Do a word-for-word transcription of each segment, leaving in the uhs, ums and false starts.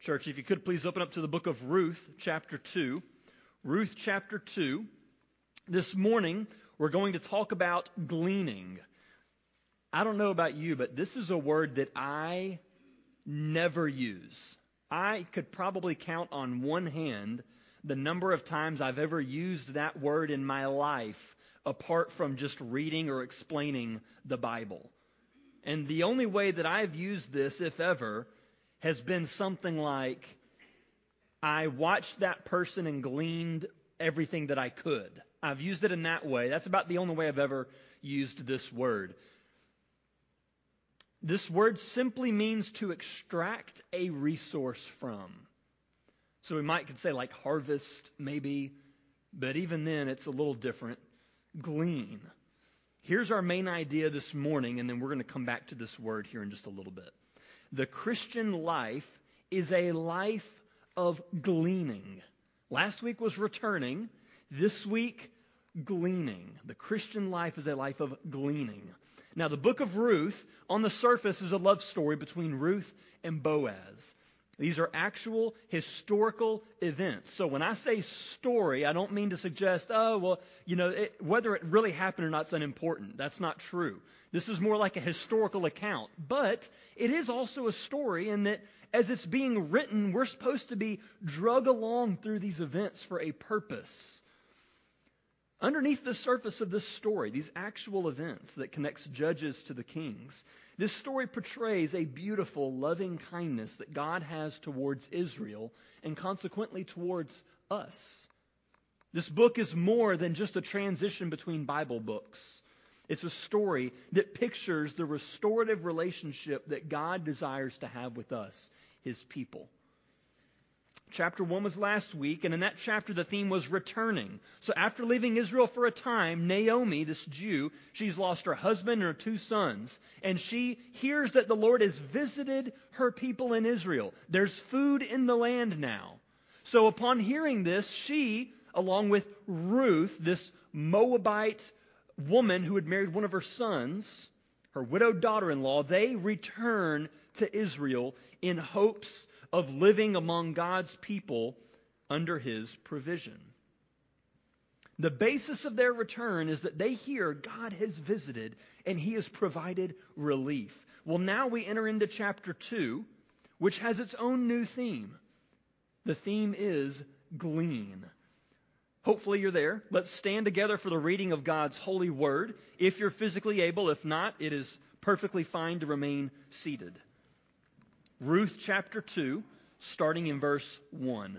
Church, if you could please open up to the book of Ruth, chapter two. Ruth, chapter two. This morning, we're going to talk about gleaning. I don't know about you, but this is a word that I never use. I could probably count on one hand the number of times I've ever used that word in my life, apart from just reading or explaining the Bible. And the only way that I've used this, if ever, has been something like, I watched that person and gleaned everything that I could. I've used it in that way. That's about the only way I've ever used this word. This word simply means to extract a resource from. So we might could say like harvest, maybe, but even then it's a little different. Glean. Here's our main idea this morning, and then we're going to come back to this word here in just a little bit. The Christian life is a life of gleaning. Last week was returning. This week, gleaning. The Christian life is a life of gleaning. Now, the book of Ruth, on the surface, is a love story between Ruth and Boaz. These are actual historical events. So when I say story, I don't mean to suggest, oh, well, you know, it, whether it really happened or not is unimportant. That's not true. This is more like a historical account. But it is also a story in that as it's being written, we're supposed to be drug along through these events for a purpose. Underneath the surface of this story, these actual events that connects judges to the kings, this story portrays a beautiful, loving kindness that God has towards Israel and consequently towards us. This book is more than just a transition between Bible books. It's a story that pictures the restorative relationship that God desires to have with us, His people. Chapter one was last week, and in that chapter the theme was returning. So after leaving Israel for a time, Naomi, this Jew, she's lost her husband and her two sons, and she hears that the Lord has visited her people in Israel. There's food in the land now. So upon hearing this, she, along with Ruth, this Moabite woman who had married one of her sons, her widowed daughter-in-law, they return to Israel in hopes of living among God's people under His provision. The basis of their return is that they hear God has visited and He has provided relief. Well, now we enter into chapter two, which has its own new theme. The theme is glean. Hopefully you're there. Let's stand together for the reading of God's holy word. If you're physically able, if not, it is perfectly fine to remain seated. Ruth chapter two, starting in verse one.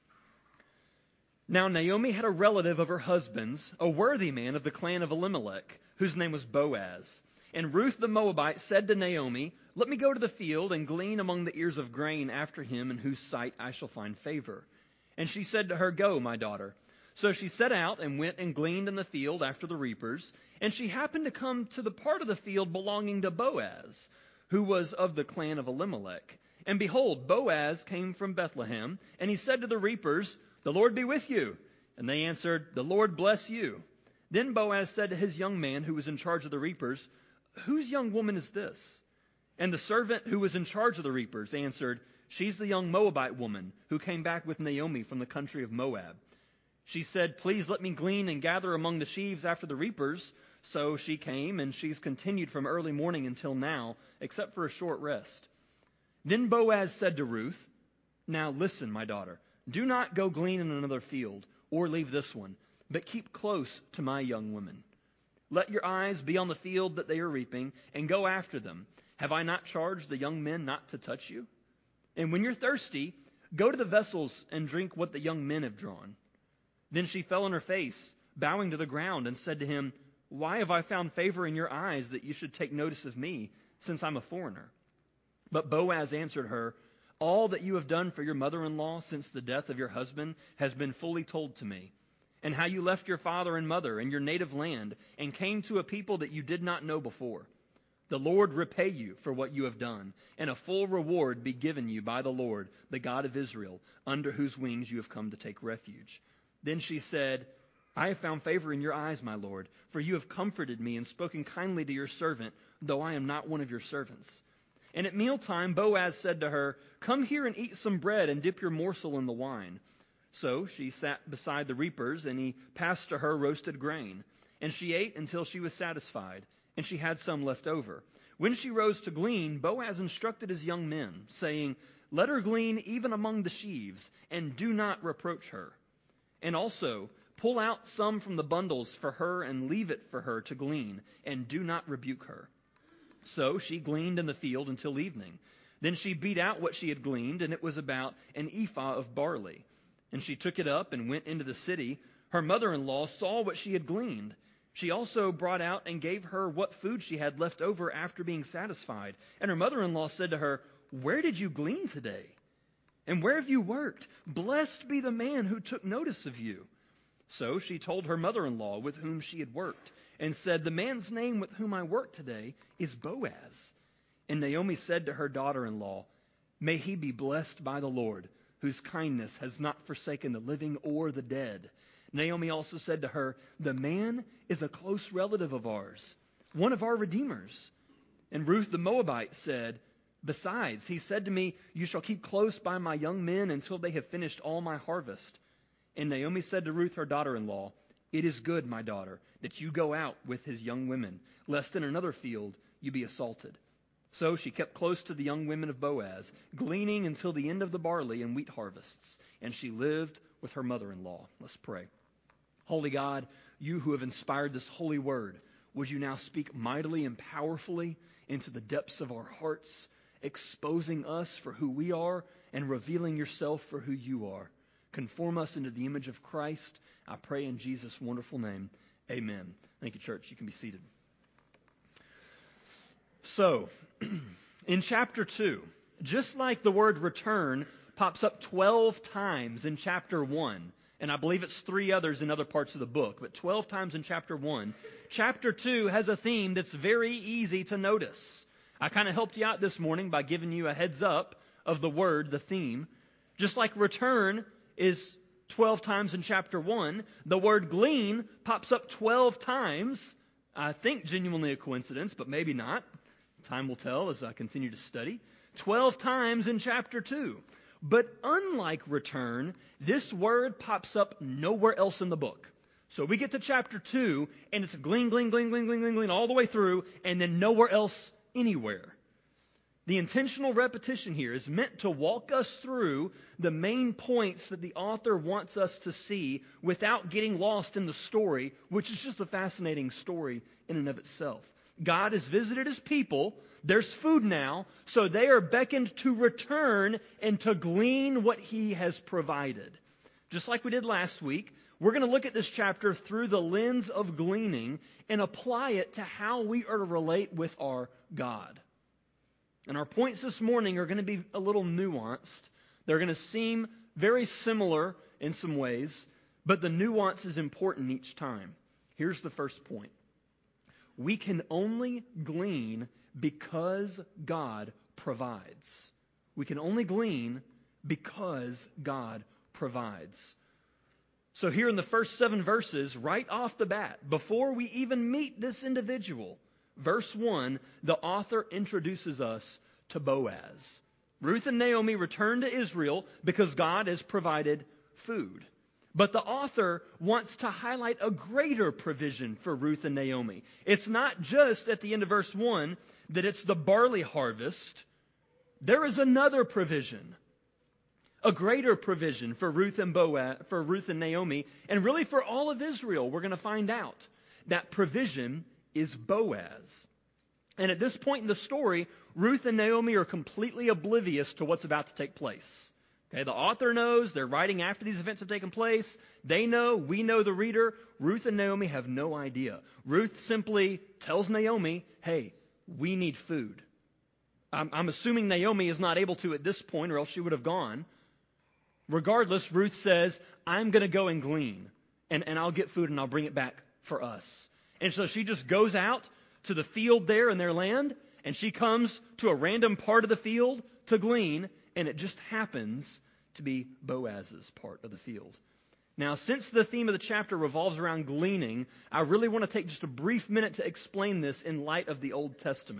Now Naomi had a relative of her husband's, a worthy man of the clan of Elimelech, whose name was Boaz. And Ruth the Moabite said to Naomi, "Let me go to the field and glean among the ears of grain after him in whose sight I shall find favor." And she said to her, "Go, my daughter." So she set out and went and gleaned in the field after the reapers. And she happened to come to the part of the field belonging to Boaz, who was of the clan of Elimelech. And behold, Boaz came from Bethlehem, and he said to the reapers, "The Lord be with you." And they answered, "The Lord bless you." Then Boaz said to his young man who was in charge of the reapers, "Whose young woman is this?" And the servant who was in charge of the reapers answered, "She's the young Moabite woman who came back with Naomi from the country of Moab." She said, "Please let me glean and gather among the sheaves after the reapers." So she came, and she's continued from early morning until now, except for a short rest. Then Boaz said to Ruth, "Now listen, my daughter, do not go glean in another field, or leave this one, but keep close to my young women. Let your eyes be on the field that they are reaping, and go after them. Have I not charged the young men not to touch you? And when you're thirsty, go to the vessels and drink what the young men have drawn." Then she fell on her face, bowing to the ground, and said to him, "Why have I found favor in your eyes that you should take notice of me, since I'm a foreigner?" But Boaz answered her, "All that you have done for your mother-in-law since the death of your husband has been fully told to me, and how you left your father and mother and your native land and came to a people that you did not know before. The Lord repay you for what you have done, and a full reward be given you by the Lord, the God of Israel, under whose wings you have come to take refuge." Then she said, "I have found favor in your eyes, my lord, for you have comforted me and spoken kindly to your servant, though I am not one of your servants. And at mealtime Boaz said to her, "Come here and eat some bread and dip your morsel in the wine." So she sat beside the reapers, and he passed to her roasted grain. And she ate until she was satisfied, and she had some left over. When she rose to glean, Boaz instructed his young men, saying, "Let her glean even among the sheaves, and do not reproach her. And also, pull out some from the bundles for her and leave it for her to glean, and do not rebuke her." So she gleaned in the field until evening. Then she beat out what she had gleaned, and it was about an ephah of barley. And she took it up and went into the city. Her mother-in-law saw what she had gleaned. She also brought out and gave her what food she had left over after being satisfied. And her mother-in-law said to her, "Where did you glean today? And where have you worked? Blessed be the man who took notice of you." So she told her mother-in-law with whom she had worked, and said, "The man's name with whom I work today is Boaz." And Naomi said to her daughter-in-law, "May he be blessed by the Lord, whose kindness has not forsaken the living or the dead." Naomi also said to her, "The man is a close relative of ours, one of our redeemers." And Ruth the Moabite said, "Besides, he said to me, 'You shall keep close by my young men until they have finished all my harvest.'" And Naomi said to Ruth her daughter-in-law, "It is good, my daughter, that you go out with his young women, lest in another field you be assaulted." So she kept close to the young women of Boaz, gleaning until the end of the barley and wheat harvests, and she lived with her mother-in-law. Let's pray. Holy God, you who have inspired this holy word, would you now speak mightily and powerfully into the depths of our hearts, exposing us for who we are and revealing yourself for who you are. Conform us into the image of Christ. I pray in Jesus' wonderful name. Amen. Thank you, church. You can be seated. So, in chapter two, just like the word return pops up twelve times in chapter one, and I believe it's three others in other parts of the book, but twelve times in chapter one, chapter two has a theme that's very easy to notice. I kind of helped you out this morning by giving you a heads up of the word, the theme. Just like return is twelve times in chapter one, the word glean pops up twelve times. I think genuinely a coincidence, but maybe not. Time will tell as I continue to study. twelve times in chapter two. But unlike return, this word pops up nowhere else in the book. So we get to chapter two, and it's glean, glean, glean, glean, glean, glean, glean all the way through, and then nowhere else anywhere. The intentional repetition here is meant to walk us through the main points that the author wants us to see without getting lost in the story, which is just a fascinating story in and of itself. God has visited his people. There's food now, so they are beckoned to return and to glean what he has provided. Just like we did last week, we're going to look at this chapter through the lens of gleaning and apply it to how we are to relate with our God. And our points this morning are going to be a little nuanced. They're going to seem very similar in some ways, but the nuance is important each time. Here's the first point. We can only glean because God provides. We can only glean because God provides. So here in the first seven verses, right off the bat, before we even meet this individual, verse one, the author introduces us to Boaz. Ruth and Naomi return to Israel because God has provided food. But the author wants to highlight a greater provision for Ruth and Naomi. It's not just at the end of verse one that it's the barley harvest. There is another provision. A greater provision for Ruth and Boaz, for Ruth and Naomi, and really for all of Israel. We're going to find out. That provision is Boaz. And at this point in the story, Ruth and Naomi are completely oblivious to what's about to take place. Okay, the author knows, they're writing after these events have taken place. They know, we know the reader. Ruth and Naomi have no idea. Ruth simply tells Naomi, hey, we need food. I'm, I'm assuming Naomi is not able to at this point, or else she would have gone. Regardless, Ruth says, I'm going to go and glean, and, and I'll get food and I'll bring it back for us. And so she just goes out to the field there in their land, and she comes to a random part of the field to glean, and it just happens to be Boaz's part of the field. Now, since the theme of the chapter revolves around gleaning, I really want to take just a brief minute to explain this in light of the Old Testament.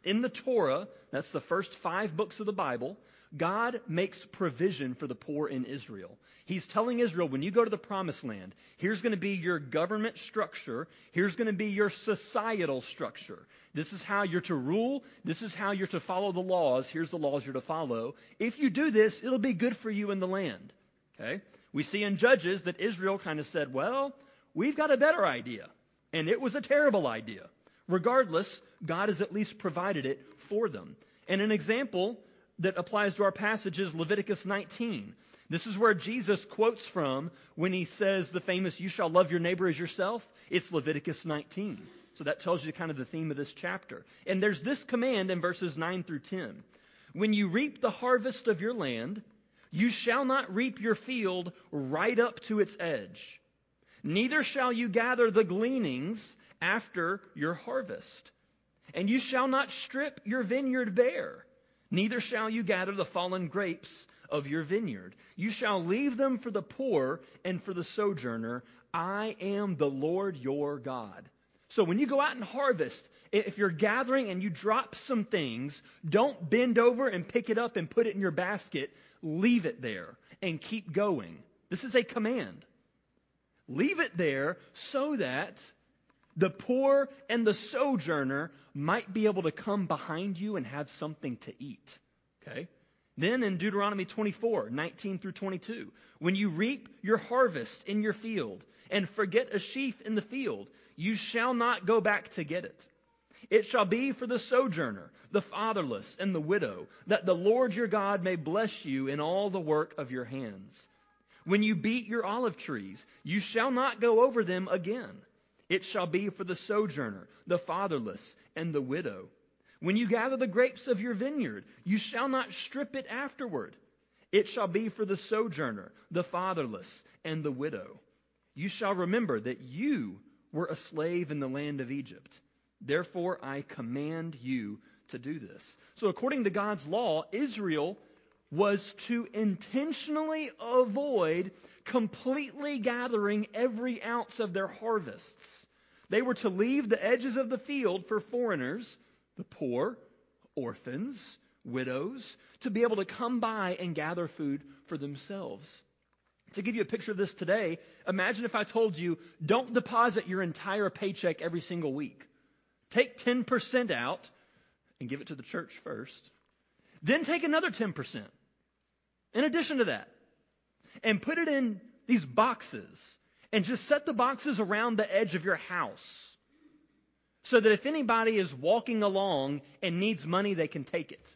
In the Torah, that's the first five books of the Bible, God makes provision for the poor in Israel. He's telling Israel, when you go to the promised land, here's going to be your government structure. Here's going to be your societal structure. This is how you're to rule. This is how you're to follow the laws. Here's the laws you're to follow. If you do this, it'll be good for you in the land. Okay? We see in Judges that Israel kind of said, well, we've got a better idea. And it was a terrible idea. Regardless, God has at least provided it for them. And an example that applies to our passage is Leviticus nineteen. This is where Jesus quotes from when he says the famous, you shall love your neighbor as yourself. It's Leviticus nineteen. So that tells you kind of the theme of this chapter. And there's this command in verses nine through ten. When you reap the harvest of your land, you shall not reap your field right up to its edge. Neither shall you gather the gleanings after your harvest. And you shall not strip your vineyard bare. Neither shall you gather the fallen grapes of your vineyard. You shall leave them for the poor and for the sojourner. I am the Lord your God. So when you go out and harvest, if you're gathering and you drop some things, don't bend over and pick it up and put it in your basket. Leave it there and keep going. This is a command. Leave it there so that the poor and the sojourner might be able to come behind you and have something to eat. Okay? Then in Deuteronomy twenty-four, nineteen through twenty-two, when you reap your harvest in your field and forget a sheaf in the field, you shall not go back to get it. It shall be for the sojourner, the fatherless, and the widow, that the Lord your God may bless you in all the work of your hands. When you beat your olive trees, you shall not go over them again. It shall be for the sojourner, the fatherless, and the widow. When you gather the grapes of your vineyard, you shall not strip it afterward. It shall be for the sojourner, the fatherless, and the widow. You shall remember that you were a slave in the land of Egypt. Therefore, I command you to do this. So according to God's law, Israel was to intentionally avoid completely gathering every ounce of their harvests. They were to leave the edges of the field for foreigners, the poor, orphans, widows, to be able to come by and gather food for themselves. To give you a picture of this today, imagine if I told you, don't deposit your entire paycheck every single week. Take ten percent out and give it to the church first. Then take another ten percent in addition to that and put it in these boxes and just set the boxes around the edge of your house so that if anybody is walking along and needs money, they can take it.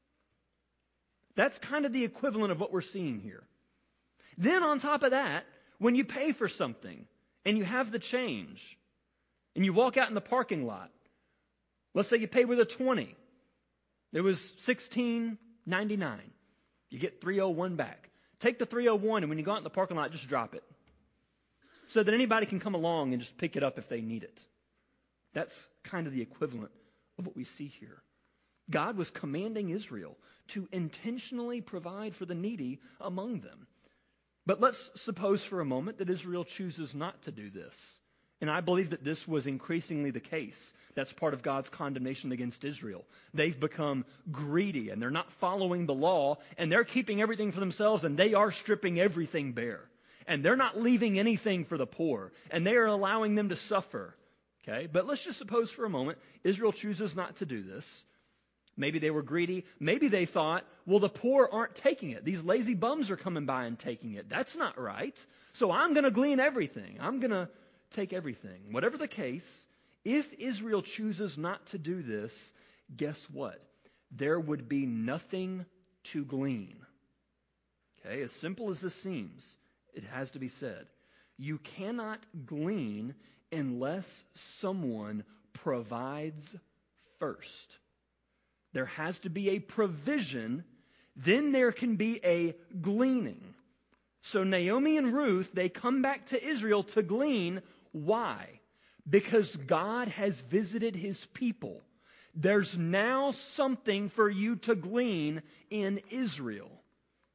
That's kind of the equivalent of what we're seeing here. Then on top of that, when you pay for something and you have the change and you walk out in the parking lot, let's say you pay with a twenty. It was sixteen ninety-nine. You get three oh one back. Take the three oh one and when you go out in the parking lot, just drop it. So that anybody can come along and just pick it up if they need it. That's kind of the equivalent of what we see here. God was commanding Israel to intentionally provide for the needy among them. But let's suppose for a moment that Israel chooses not to do this. And I believe that this was increasingly the case. That's part of God's condemnation against Israel. They've become greedy and they're not following the law and they're keeping everything for themselves and they are stripping everything bare. And they're not leaving anything for the poor and they are allowing them to suffer. Okay, but let's just suppose for a moment Israel chooses not to do this. Maybe they were greedy. Maybe they thought, well, the poor aren't taking it. These lazy bums are coming by and taking it. That's not right. So I'm going to glean everything. I'm going to take everything. Whatever the case, if Israel chooses not to do this, guess what? There would be nothing to glean. Okay, as simple as this seems, it has to be said. You cannot glean unless someone provides first. There has to be a provision, then there can be a gleaning. So Naomi and Ruth, they come back to Israel to glean. Why? Because God has visited his people. There's now something for you to glean in Israel.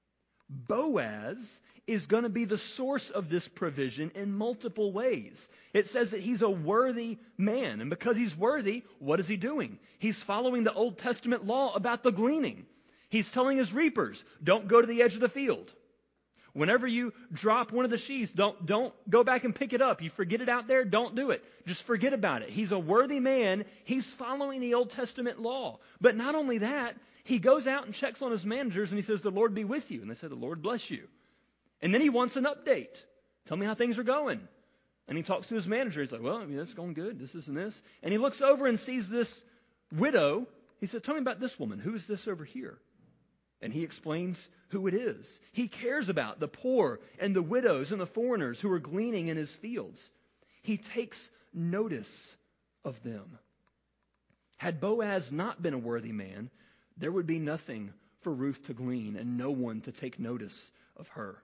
Boaz is going to be the source of this provision in multiple ways. It says that he's a worthy man. And because he's worthy, what is he doing? He's following the Old Testament law about the gleaning. He's telling his reapers, don't go to the edge of the field. Whenever you drop one of the sheaves, don't, don't go back and pick it up. You forget it out there, don't do it. Just forget about it. He's a worthy man. He's following the Old Testament law. But not only that, he goes out and checks on his managers and he says, the Lord be with you. And they say, the Lord bless you. And then he wants an update. Tell me how things are going. And he talks to his manager. He's like, well, I mean, it's going good. This, this, and this. And he looks over and sees this widow. He said, tell me about this woman. Who is this over here? And he explains who it is. He cares about the poor and the widows and the foreigners who are gleaning in his fields. He takes notice of them. Had Boaz not been a worthy man, there would be nothing for Ruth to glean and no one to take notice of her.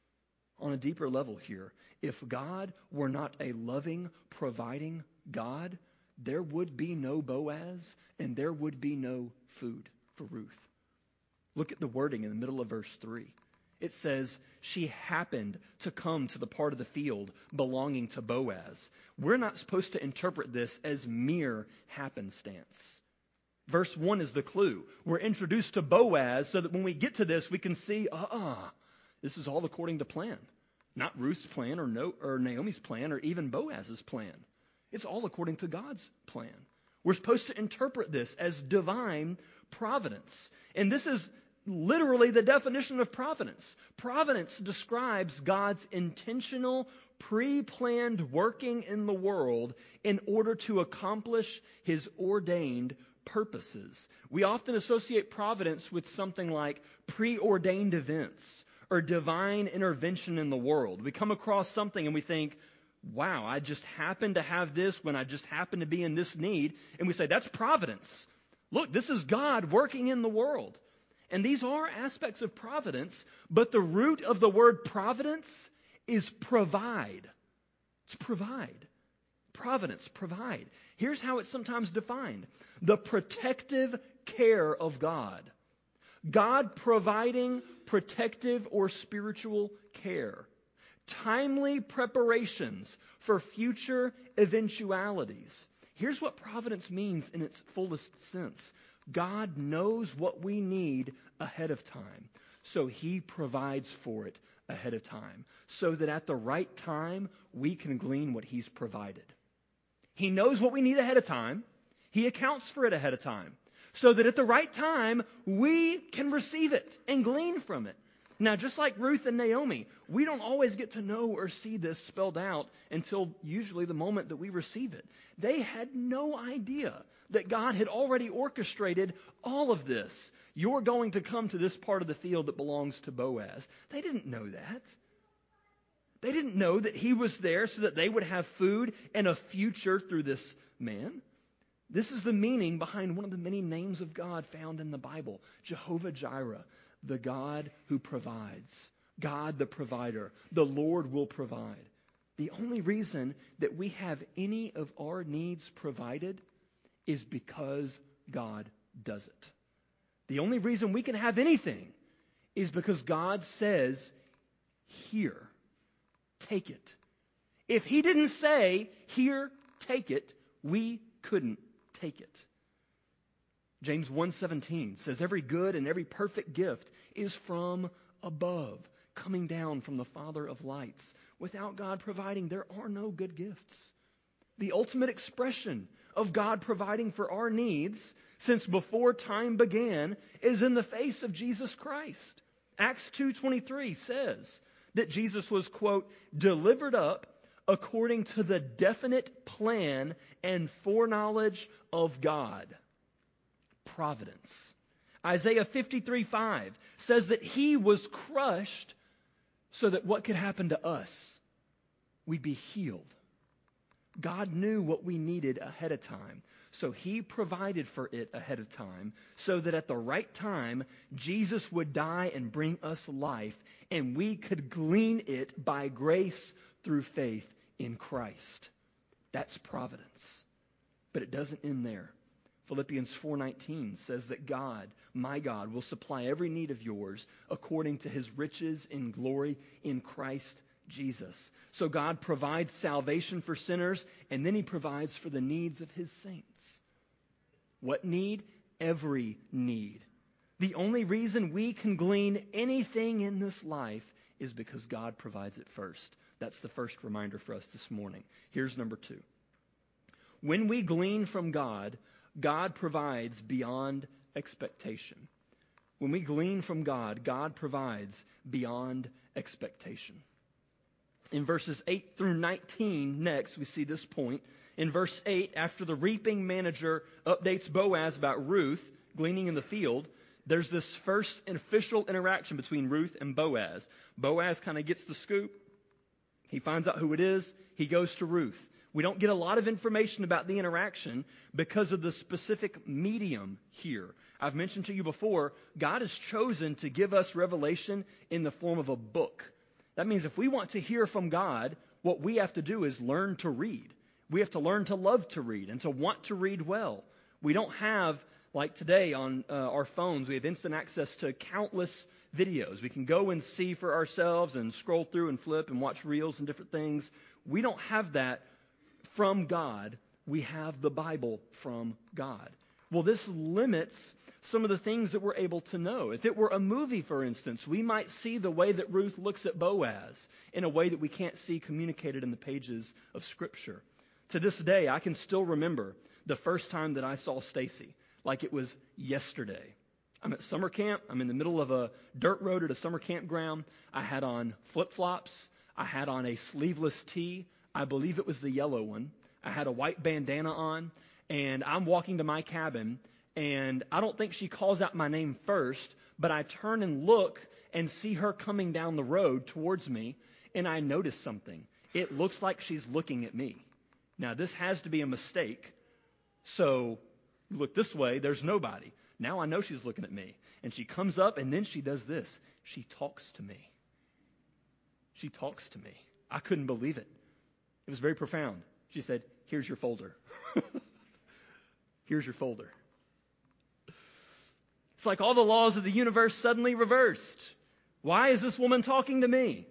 On a deeper level here, if God were not a loving, providing God, there would be no Boaz and there would be no food for Ruth. Look at the wording in the middle of verse three. It says, she happened to come to the part of the field belonging to Boaz. We're not supposed to interpret this as mere happenstance. Verse one is the clue. We're introduced to Boaz so that when we get to this, we can see, uh-uh, this is all according to plan. Not Ruth's plan or, no, or Naomi's plan or even Boaz's plan. It's all according to God's plan. We're supposed to interpret this as divine providence. And this is literally the definition of providence. Providence describes God's intentional, pre-planned working in the world in order to accomplish His ordained purposes. We often associate providence with something like preordained events or divine intervention in the world. We come across something and we think, wow, I just happen to have this when I just happen to be in this need. And we say, that's providence. Look, this is God working in the world. And these are aspects of providence, but the root of the word providence is provide. It's provide. Providence, provide. Here's how it's sometimes defined. The protective care of God. God providing protective or spiritual care. Timely preparations for future eventualities. Here's what providence means in its fullest sense. God knows what we need ahead of time, so He provides for it ahead of time, so that at the right time, we can glean what He's provided. He knows what we need ahead of time. He accounts for it ahead of time, so that at the right time, we can receive it and glean from it. Now, just like Ruth and Naomi, we don't always get to know or see this spelled out until usually the moment that we receive it. They had no idea that God had already orchestrated all of this. You're going to come to this part of the field that belongs to Boaz. They didn't know that. They didn't know that he was there so that they would have food and a future through this man. This is the meaning behind one of the many names of God found in the Bible, Jehovah Jireh. The God who provides. God the provider. The Lord will provide. The only reason that we have any of our needs provided is because God does it. The only reason we can have anything is because God says, here, take it. If He didn't say, here, take it, we couldn't take it. James one seventeen says, every good and every perfect gift is from above, coming down from the Father of lights. Without God providing, there are no good gifts. The ultimate expression of God providing for our needs since before time began is in the face of Jesus Christ. Acts two twenty-three says that Jesus was, quote, delivered up according to the definite plan and foreknowledge of God. Providence. Isaiah fifty-three five says that He was crushed so that what could happen to us? We'd be healed. God knew what we needed ahead of time, so He provided for it ahead of time so that at the right time, Jesus would die and bring us life, and we could glean it by grace through faith in Christ. That's providence. But it doesn't end there. Philippians four nineteen says that God, my God, will supply every need of yours according to his riches in glory in Christ Jesus. So God provides salvation for sinners, and then he provides for the needs of his saints. What need? Every need. The only reason we can glean anything in this life is because God provides it first. That's the first reminder for us this morning. Here's number two. When we glean from God, God provides beyond expectation. When we glean from God, God provides beyond expectation. In verses eight through nineteen, next, we see this point. In verse eight, after the reaping manager updates Boaz about Ruth gleaning in the field, there's this first official interaction between Ruth and Boaz. Boaz kind of gets the scoop. He finds out who it is. He goes to Ruth. We don't get a lot of information about the interaction because of the specific medium here. I've mentioned to you before, God has chosen to give us revelation in the form of a book. That means if we want to hear from God, what we have to do is learn to read. We have to learn to love to read and to want to read well. We don't have, like today on uh, our phones, we have instant access to countless videos. We can go and see for ourselves and scroll through and flip and watch reels and different things. We don't have that from God. We have the Bible from God. Well, this limits some of the things that we're able to know. If it were a movie, for instance, we might see the way that Ruth looks at Boaz in a way that we can't see communicated in the pages of Scripture. To this day, I can still remember the first time that I saw Stacy, like it was yesterday. I'm at summer camp. I'm in the middle of a dirt road at a summer campground. I had on flip-flops. I had on a sleeveless tee. I believe it was the yellow one. I had a white bandana on, and I'm walking to my cabin, and I don't think she calls out my name first, but I turn and look and see her coming down the road towards me, and I notice something. It looks like she's looking at me. Now, this has to be a mistake, so look this way, there's nobody. Now I know she's looking at me, and she comes up, and then she does this. She talks to me. She talks to me. I couldn't believe it. It was very profound. She said, "Here's your folder." Here's your folder. It's like all the laws of the universe suddenly reversed. Why is this woman talking to me?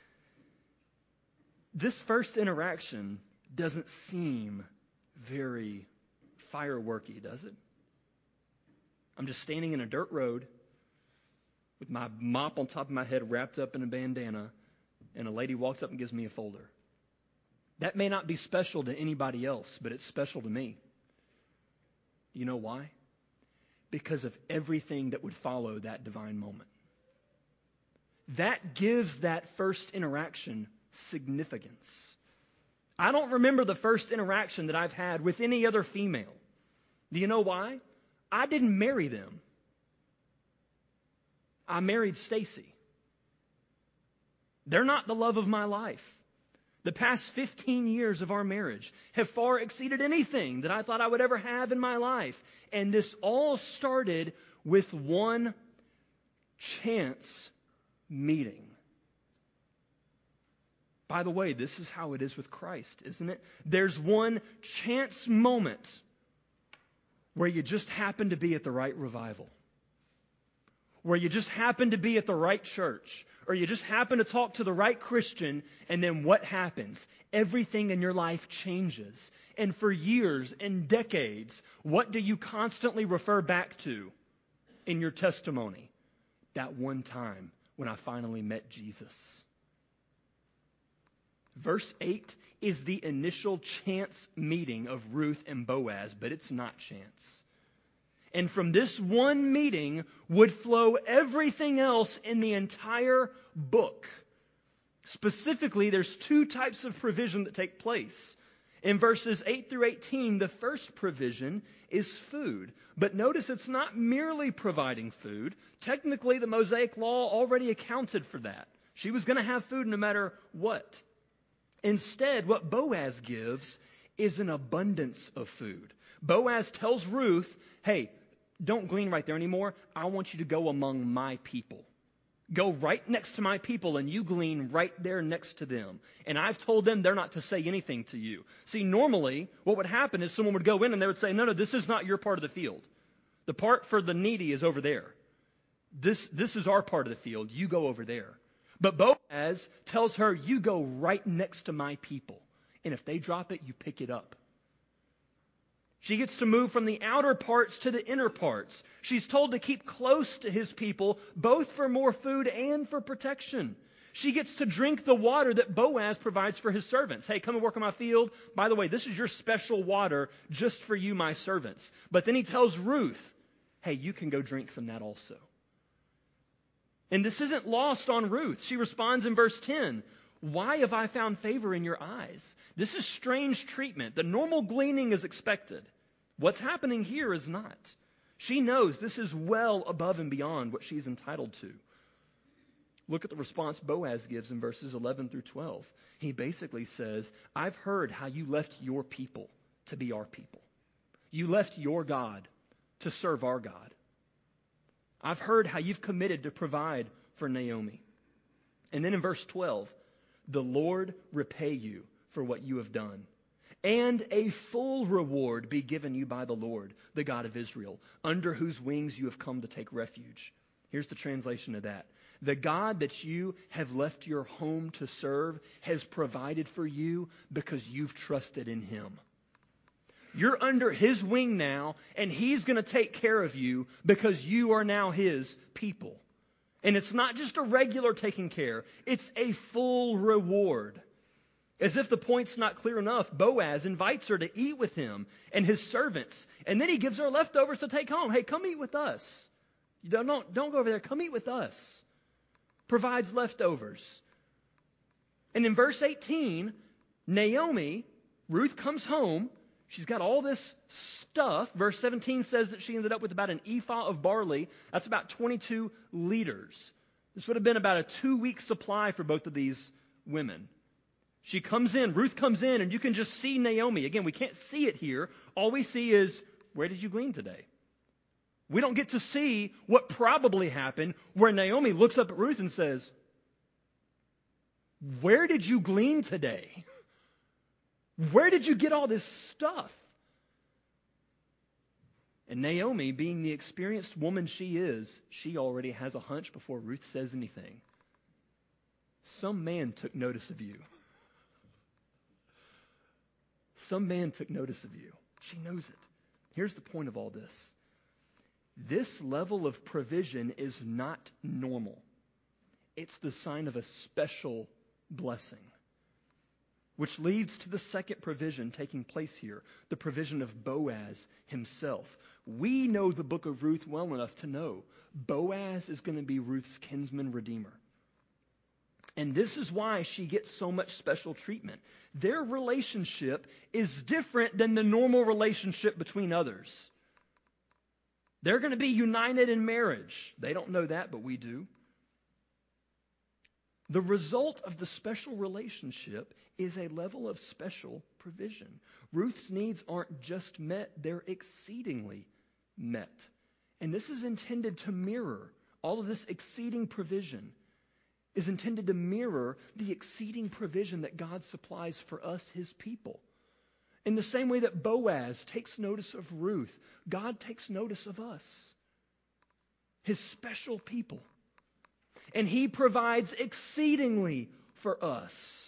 This first interaction doesn't seem very fireworky, does it? I'm just standing in a dirt road with my mop on top of my head wrapped up in a bandana, and a lady walks up and gives me a folder. That may not be special to anybody else, but it's special to me. You know why? Because of everything that would follow that divine moment. That gives that first interaction significance. I don't remember the first interaction that I've had with any other female. Do you know why? I didn't marry them. I married Stacy. They're not the love of my life. The past fifteen years of our marriage have far exceeded anything that I thought I would ever have in my life. And this all started with one chance meeting. By the way, this is how it is with Christ, isn't it? There's one chance moment where you just happen to be at the right revival, where you just happen to be at the right church, or you just happen to talk to the right Christian, and then what happens? Everything in your life changes. And for years and decades, what do you constantly refer back to in your testimony? That one time when I finally met Jesus. Verse eight is the initial chance meeting of Ruth and Boaz, but it's not chance. And from this one meeting would flow everything else in the entire book. Specifically, there's two types of provision that take place. In verses eight through eighteen, the first provision is food. But notice it's not merely providing food. Technically, the Mosaic Law already accounted for that. She was going to have food no matter what. Instead, what Boaz gives is an abundance of food. Boaz tells Ruth, hey, don't glean right there anymore. I want you to go among my people. Go right next to my people and you glean right there next to them. And I've told them they're not to say anything to you. See, normally what would happen is someone would go in and they would say, no, no, this is not your part of the field. The part for the needy is over there. This, this is our part of the field. You go over there. But Boaz tells her, you go right next to my people. And if they drop it, you pick it up. She gets to move from the outer parts to the inner parts. She's told to keep close to his people, both for more food and for protection. She gets to drink the water that Boaz provides for his servants. Hey, come and work on my field. By the way, this is your special water just for you, my servants. But then he tells Ruth, hey, you can go drink from that also. And this isn't lost on Ruth. She responds in verse ten. Why have I found favor in your eyes? This is strange treatment. The normal gleaning is expected. What's happening here is not. She knows this is well above and beyond what she's entitled to. Look at the response Boaz gives in verses eleven through twelve. He basically says, I've heard how you left your people to be our people. You left your God to serve our God. I've heard how you've committed to provide for Naomi. And then in verse twelve, the Lord repay you for what you have done, and a full reward be given you by the Lord, the God of Israel, under whose wings you have come to take refuge. Here's the translation of that. The God that you have left your home to serve has provided for you because you've trusted in Him. You're under His wing now, and He's going to take care of you because you are now His people. And it's not just a regular taking care. It's a full reward. As if the point's not clear enough, Boaz invites her to eat with him and his servants. And then he gives her leftovers to take home. Hey, come eat with us. You don't, don't, don't go over there. Come eat with us. Provides leftovers. And in verse eighteen, Naomi, Ruth comes home. She's got all this stuff. Verse seventeen says that she ended up with about an ephah of barley. That's about twenty-two liters. This would have been about a two-week supply for both of these women. She comes in, Ruth comes in, and you can just see Naomi. Again, we can't see it here. All we see is, where did you glean today? We don't get to see what probably happened, where Naomi looks up at Ruth and says, where did you glean today? Where did you get all this stuff? And Naomi, being the experienced woman she is, she already has a hunch before Ruth says anything. Some man took notice of you. Some man took notice of you. She knows it. Here's the point of all this. This level of provision is not normal. It's the sign of a special blessing. Which leads to the second provision taking place here, the provision of Boaz himself. We know the book of Ruth well enough to know Boaz is going to be Ruth's kinsman redeemer. And this is why she gets so much special treatment. Their relationship is different than the normal relationship between others. They're going to be united in marriage. They don't know that, but we do. The result of the special relationship is a level of special provision. Ruth's needs aren't just met, they're exceedingly met. And this is intended to mirror, all of this exceeding provision is intended to mirror the exceeding provision that God supplies for us, His people. In the same way that Boaz takes notice of Ruth, God takes notice of us, His special people. And He provides exceedingly for us.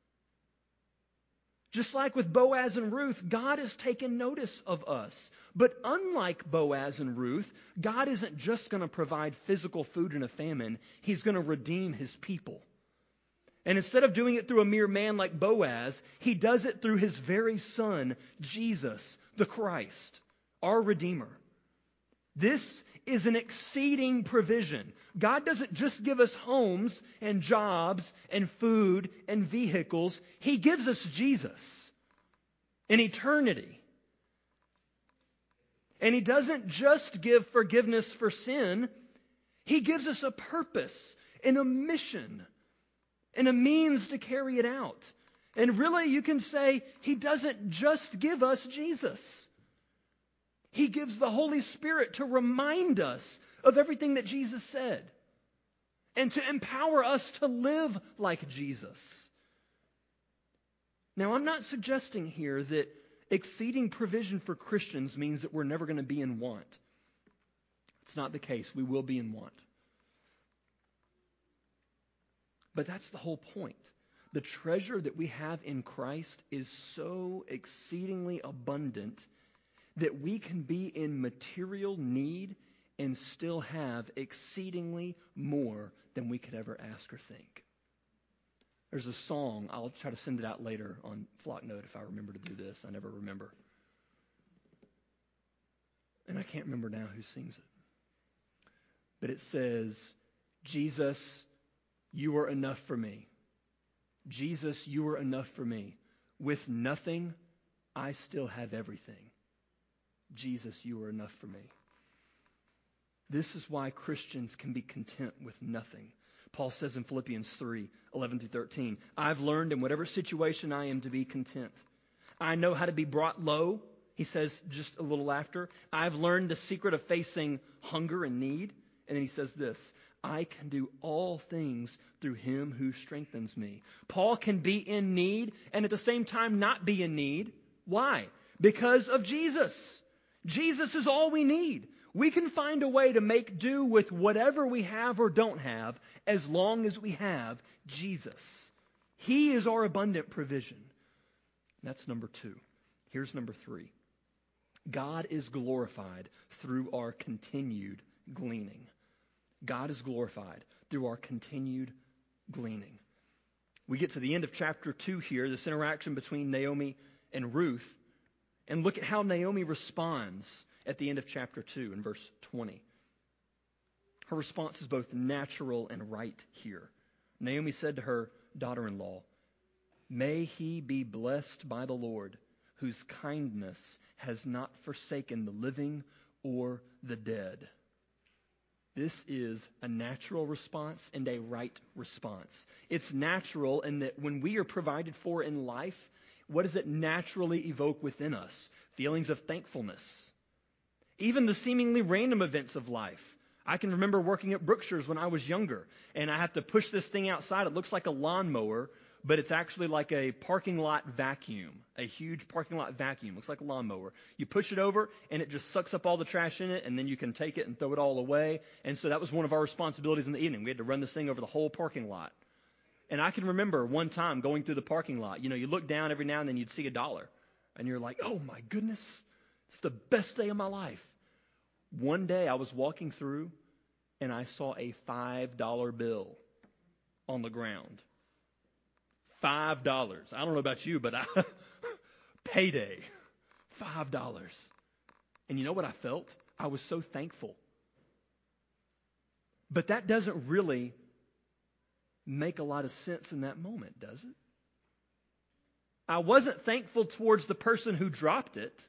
Just like with Boaz and Ruth, God has taken notice of us. But unlike Boaz and Ruth, God isn't just going to provide physical food in a famine. He's going to redeem His people. And instead of doing it through a mere man like Boaz, He does it through His very Son, Jesus, the Christ, our Redeemer. This is an exceeding provision. God doesn't just give us homes and jobs and food and vehicles. He gives us Jesus in eternity. And He doesn't just give forgiveness for sin. He gives us a purpose and a mission and a means to carry it out. And really, you can say He doesn't just give us Jesus. He gives the Holy Spirit to remind us of everything that Jesus said. and to empower us to live like Jesus. Now, I'm not suggesting here that exceeding provision for Christians means that we're never going to be in want. It's not the case. We will be in want. But that's the whole point. The treasure that we have in Christ is so exceedingly abundant that we can be in material need and still have exceedingly more than we could ever ask or think. There's a song, I'll try to send it out later on Flocknote if I remember to do this. I never remember. And I can't remember now who sings it. But it says, Jesus, you are enough for me. Jesus, you are enough for me. With nothing, I still have everything. Jesus, you are enough for me. This is why Christians can be content with nothing. Paul says in Philippians three, eleven through thirteen, I've learned in whatever situation I am to be content. I know how to be brought low, he says just a little after. I've learned the secret of facing hunger and need. And then he says this, I can do all things through him who strengthens me. Paul can be in need and at the same time not be in need. Why? Because of Jesus. Jesus is all we need. We can find a way to make do with whatever we have or don't have as long as we have Jesus. He is our abundant provision. That's number two. Here's number three. God is glorified through our continued gleaning. God is glorified through our continued gleaning. We get to the end of chapter two here, this interaction between Naomi and Ruth, and look at how Naomi responds at the end of chapter two in verse twenty. Her response is both natural and right here. Naomi said to her daughter-in-law, may he be blessed by the Lord, whose kindness has not forsaken the living or the dead. This is a natural response and a right response. It's natural in that when we are provided for in life, what does it naturally evoke within us? Feelings of thankfulness. Even the seemingly random events of life. I can remember working at Brookshire's when I was younger, and I have to push this thing outside. It looks like a lawnmower, but it's actually like a parking lot vacuum, a huge parking lot vacuum. Looks like a lawnmower. You push it over, and it just sucks up all the trash in it, and then you can take it and throw it all away. And so that was one of our responsibilities in the evening. We had to run this thing over the whole parking lot. And I can remember one time going through the parking lot. You know, you look down every now and then, you'd see a dollar. And you're like, oh my goodness, it's the best day of my life. One day I was walking through, and I saw a five dollar bill on the ground. Five dollars. I don't know about you, but I, payday. Five dollars. And you know what I felt? I was so thankful. But that doesn't really make a lot of sense in that moment, does it? I wasn't thankful towards the person who dropped it.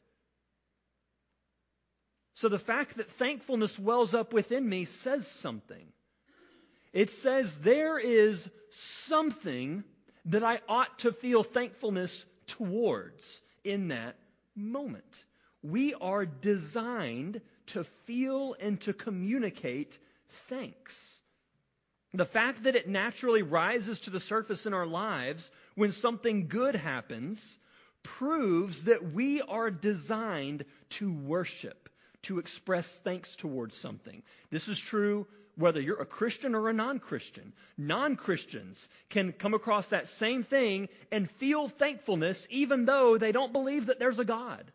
So the fact that thankfulness wells up within me says something. It says there is something that I ought to feel thankfulness towards in that moment. We are designed to feel and to communicate thanks. The fact that it naturally rises to the surface in our lives when something good happens proves that we are designed to worship, to express thanks towards something. This is true whether you're a Christian or a non-Christian. Non-Christians can come across that same thing and feel thankfulness even though they don't believe that there's a God.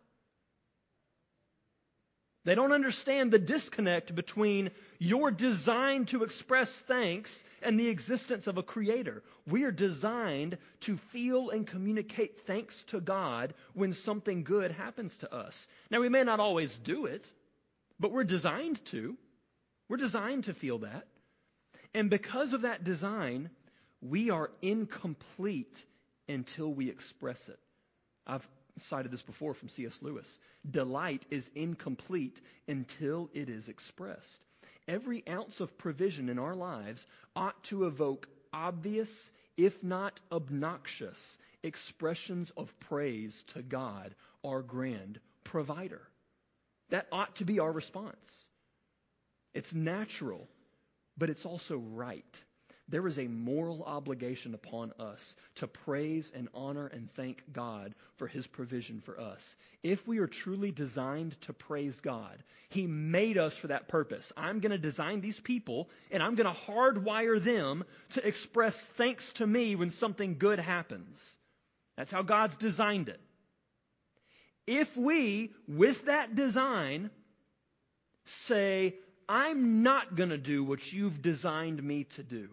They don't understand the disconnect between your design to express thanks and the existence of a Creator. We are designed to feel and communicate thanks to God when something good happens to us. Now, we may not always do it, but we're designed to. We're designed to feel that. And because of that design, we are incomplete until we express it. I've cited this before from C S Lewis. Delight is incomplete until it is expressed. Every ounce of provision in our lives ought to evoke obvious, if not obnoxious, expressions of praise to God, our grand provider. That ought to be our response. It's natural. but it's also right. There is a moral obligation upon us to praise and honor and thank God for His provision for us. If we are truly designed to praise God, He made us for that purpose. I'm going to design these people, and I'm going to hardwire them to express thanks to me when something good happens. That's how God's designed it. If we, with that design, say, I'm not going to do what you've designed me to do,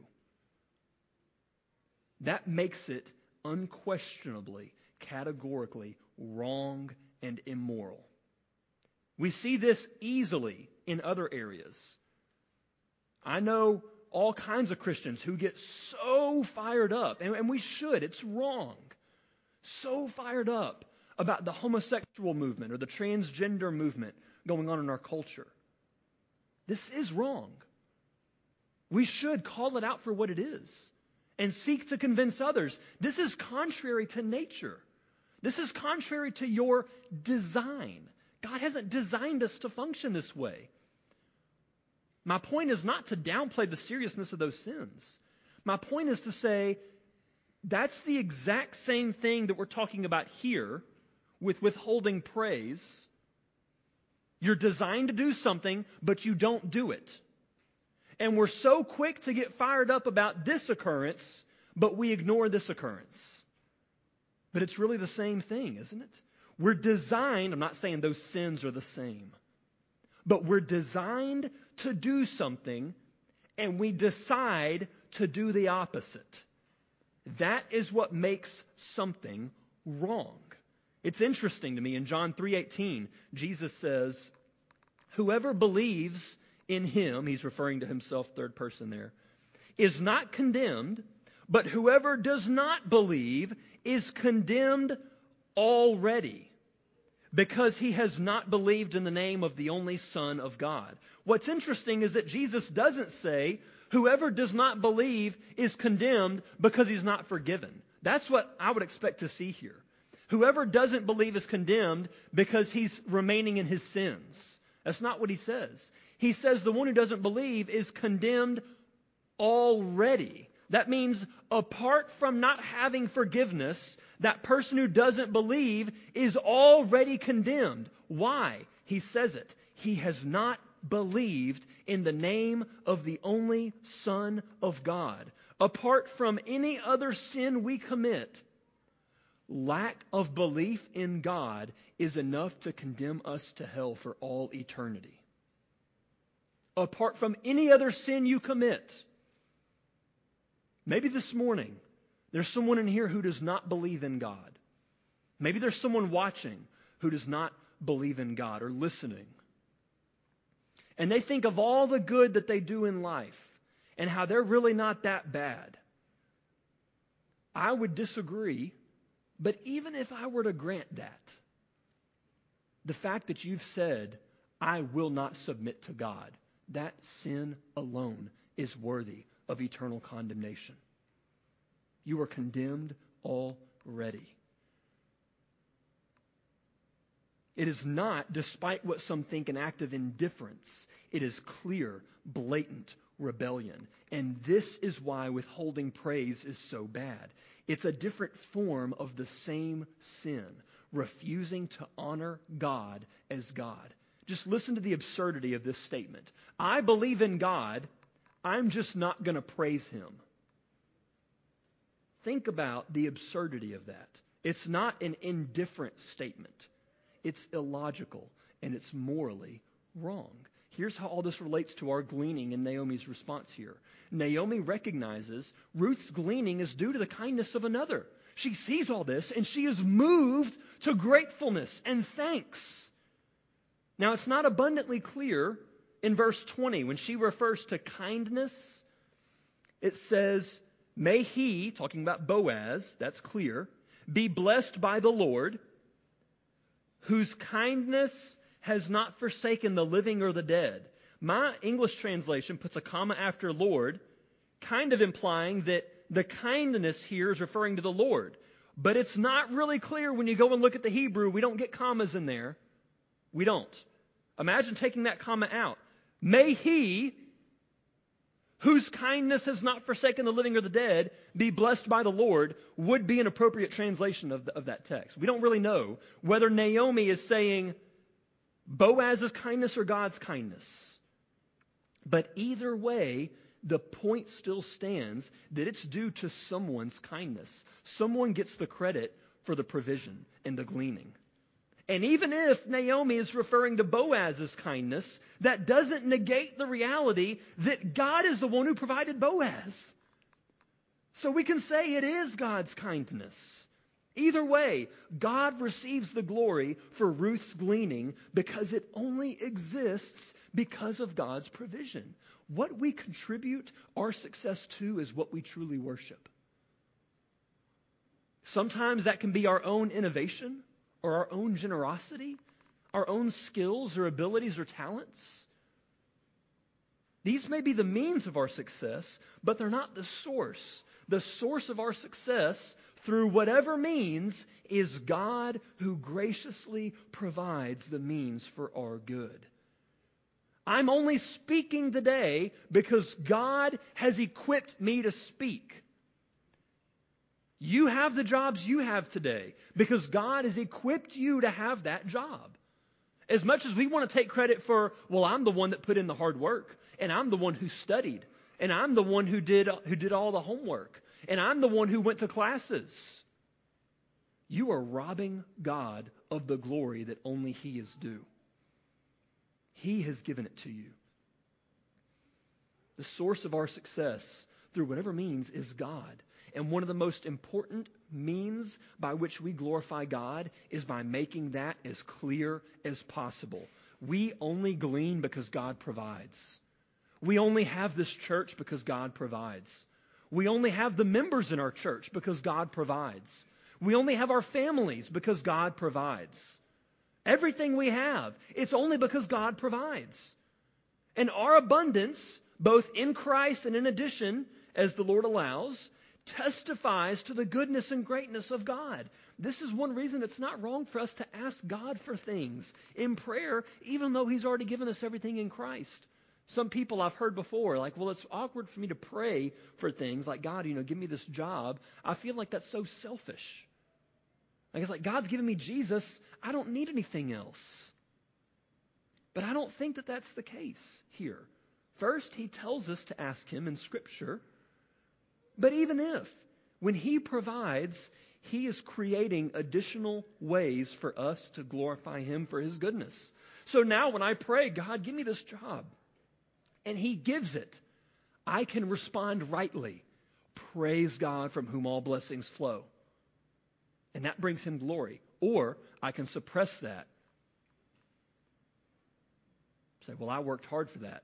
that makes it unquestionably, categorically wrong and immoral. We see this easily in other areas. I know all kinds of Christians who get so fired up, and, and we should, it's wrong, so fired up about the homosexual movement or the transgender movement going on in our culture. This is wrong. We should call it out for what it is and seek to convince others. This is contrary to nature. This is contrary to your design. God hasn't designed us to function this way. My point is not to downplay the seriousness of those sins. My point is to say that's the exact same thing that we're talking about here with withholding praise. You're designed to do something, but you don't do it. And we're so quick to get fired up about this occurrence, but we ignore this occurrence. But it's really the same thing, isn't it? We're designed, I'm not saying those sins are the same, but we're designed to do something, and we decide to do the opposite. That is what makes something wrong. It's interesting to me, in John three eighteen, Jesus says, whoever believes in Him, He's referring to Himself, third person there, is not condemned, but whoever does not believe is condemned already, because he has not believed in the name of the only Son of God. What's interesting is that Jesus doesn't say, whoever does not believe is condemned because he's not forgiven. That's what I would expect to see here. Whoever doesn't believe is condemned because he's remaining in his sins. That's not what he says. He says the one who doesn't believe is condemned already. That means apart from not having forgiveness, that person who doesn't believe is already condemned. Why? He says it. He has not believed in the name of the only Son of God. Apart from any other sin we commit, lack of belief in God is enough to condemn us to hell for all eternity. Apart from any other sin you commit. Maybe this morning, there's someone in here who does not believe in God. Maybe there's someone watching who does not believe in God or listening. And they think of all the good that they do in life and how they're really not that bad. I would disagree, but even if I were to grant that, the fact that you've said, I will not submit to God, that sin alone is worthy of eternal condemnation. You are condemned already. It is not, despite what some think, an act of indifference. It is clear, blatant rebellion. And this is why withholding praise is so bad. It's a different form of the same sin, refusing to honor God as God. Just listen to the absurdity of this statement. I believe in God, I'm just not going to praise Him. Think about the absurdity of that. It's not an indifferent statement. It's illogical and it's morally wrong. Here's how all this relates to our gleaning in Naomi's response here. Naomi recognizes Ruth's gleaning is due to the kindness of another. She sees all this and she is moved to gratefulness and thanks. Now, it's not abundantly clear in verse twenty when she refers to kindness. It says, may he, talking about Boaz, that's clear, be blessed by the Lord, whose kindness has not forsaken the living or the dead. My English translation puts a comma after Lord, kind of implying that the kindness here is referring to the Lord. But it's not really clear when you go and look at the Hebrew. We don't get commas in there. We don't. Imagine taking that comma out. May he, whose kindness has not forsaken the living or the dead, be blessed by the Lord, would be an appropriate translation of, the, of that text. We don't really know whether Naomi is saying Boaz's kindness or God's kindness. But either way, the point still stands that it's due to someone's kindness. Someone gets the credit for the provision and the gleaning. And even if Naomi is referring to Boaz's kindness, that doesn't negate the reality that God is the one who provided Boaz. So we can say it is God's kindness. Either way, God receives the glory for Ruth's gleaning because it only exists because of God's provision. What we contribute our success to is what we truly worship. Sometimes that can be our own innovation or our own generosity, our own skills or abilities or talents. These may be the means of our success, but they're not the source. The source of our success through whatever means is God who graciously provides the means for our good. I'm only speaking today because God has equipped me to speak. You have the jobs you have today because God has equipped you to have that job. As much as we want to take credit for, well, I'm the one that put in the hard work, and I'm the one who studied, and I'm the one who did who did all the homework, and I'm the one who went to classes. You are robbing God of the glory that only He is due. He has given it to you. The source of our success, through whatever means, is God. And one of the most important means by which we glorify God is by making that as clear as possible. We only glean because God provides. We only have this church because God provides. We only have the members in our church because God provides. We only have our families because God provides. Everything we have, it's only because God provides. And our abundance, both in Christ and in addition, as the Lord allows, testifies to the goodness and greatness of God. This is one reason it's not wrong for us to ask God for things in prayer, even though He's already given us everything in Christ. Some people I've heard before, like, well, it's awkward for me to pray for things like, God, you know, give me this job. I feel like that's so selfish. Like, it's like, God's given me Jesus. I don't need anything else. But I don't think that that's the case here. First, He tells us to ask Him in Scripture. But even if, when He provides, He is creating additional ways for us to glorify Him for His goodness. So now when I pray, God, give me this job, and He gives it, I can respond rightly. Praise God, from whom all blessings flow. And that brings Him glory. Or I can suppress that. Say, well, I worked hard for that.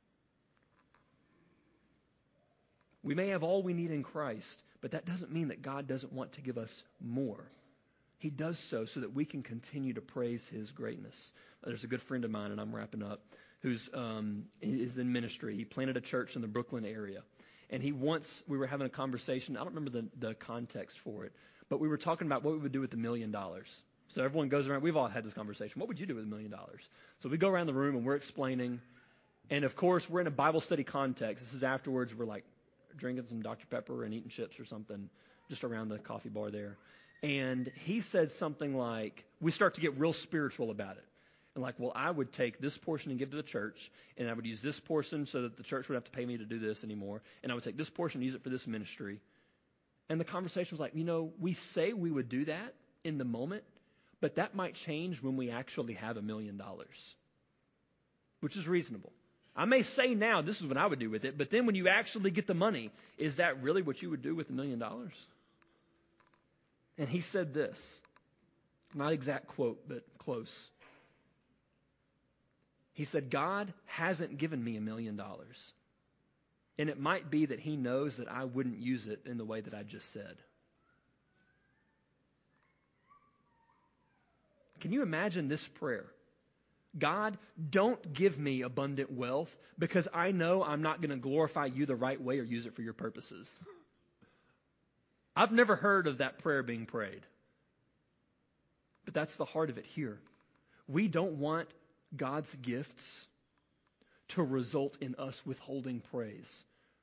We may have all we need in Christ, but that doesn't mean that God doesn't want to give us more. He does so so that we can continue to praise His greatness. There's a good friend of mine, and I'm wrapping up, who's um, is in ministry. He planted a church in the Brooklyn area. And he once, we were having a conversation, I don't remember the, the context for it, but we were talking about what we would do with the million dollars. So everyone goes around, we've all had this conversation. What would you do with a million dollars? So we go around the room and we're explaining. And of course, we're in a Bible study context. This is afterwards. We're like drinking some Doctor Pepper and eating chips or something just around the coffee bar there. And he said something like, we start to get real spiritual about it. And like, well, I would take this portion and give to the church, and I would use this portion so that the church would have to pay me to do this anymore. And I would take this portion and use it for this ministry. And the conversation was like, you know, we say we would do that in the moment, but that might change when we actually have a million dollars, which is reasonable. I may say now, this is what I would do with it, but then when you actually get the money, is that really what you would do with a million dollars? And he said this, not exact quote, but close. He said, God hasn't given me a million dollars. And it might be that He knows that I wouldn't use it in the way that I just said. Can you imagine this prayer? God, don't give me abundant wealth because I know I'm not going to glorify You the right way or use it for Your purposes. I've never heard of that prayer being prayed. But that's the heart of it here. We don't want God's gifts to result in us withholding praise.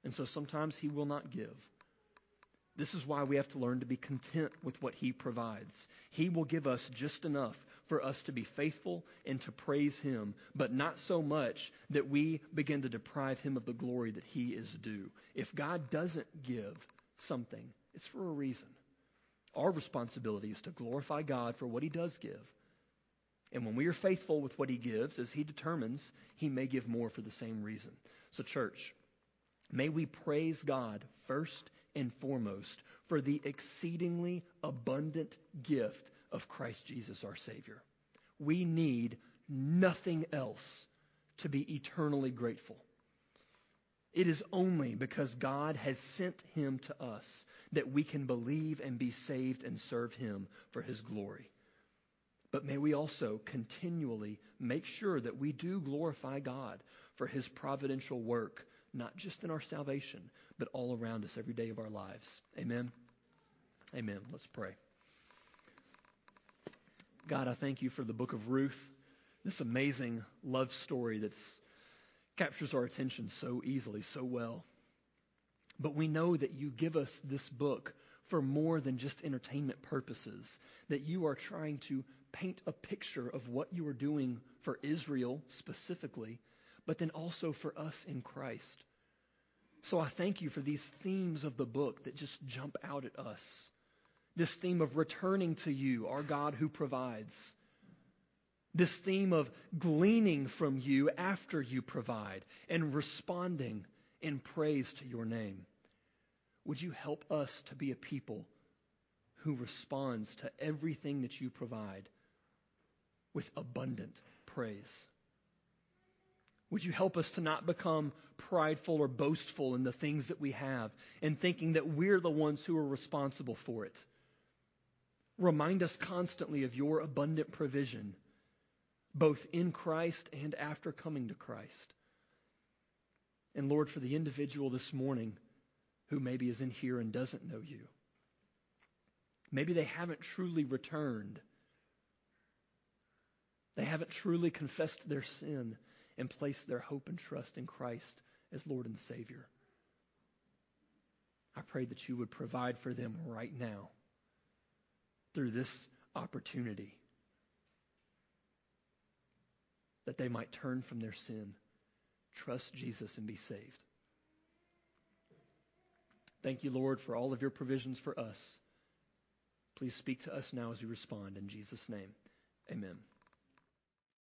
And so sometimes He will not give. This is why we have to learn to be content with what He provides. He will give us just enough for us to be faithful and to praise Him, but not so much that we begin to deprive Him of the glory that He is due. If God doesn't give something, it's for a reason. Our responsibility is to glorify God for what He does give. And when we are faithful with what He gives, as He determines, He may give more for the same reason. So church, may we praise God first and foremost for the exceedingly abundant gift of Christ Jesus our Savior. We need nothing else to be eternally grateful. It is only because God has sent Him to us that we can believe and be saved and serve Him for His glory. But may we also continually make sure that we do glorify God for His providential work, not just in our salvation, but all around us every day of our lives. Amen? Amen. Let's pray. God, I thank You for the book of Ruth, this amazing love story that captures our attention so easily, so well. But we know that You give us this book for more than just entertainment purposes, that You are trying to paint a picture of what You are doing for Israel specifically, but then also for us in Christ. So I thank You for these themes of the book that just jump out at us. This theme of returning to You, our God who provides. This theme of gleaning from You after You provide and responding in praise to Your name. Would You help us to be a people who responds to everything that You provide with abundant praise? Would You help us to not become prideful or boastful in the things that we have and thinking that we're the ones who are responsible for it? Remind us constantly of Your abundant provision, both in Christ and after coming to Christ. And Lord, for the individual this morning who maybe is in here and doesn't know You, maybe they haven't truly returned. They haven't truly confessed their sin and place their hope and trust in Christ as Lord and Savior. I pray that You would provide for them right now through this opportunity, that they might turn from their sin, trust Jesus, and be saved. Thank You, Lord, for all of Your provisions for us. Please speak to us now as we respond. In Jesus' name, amen.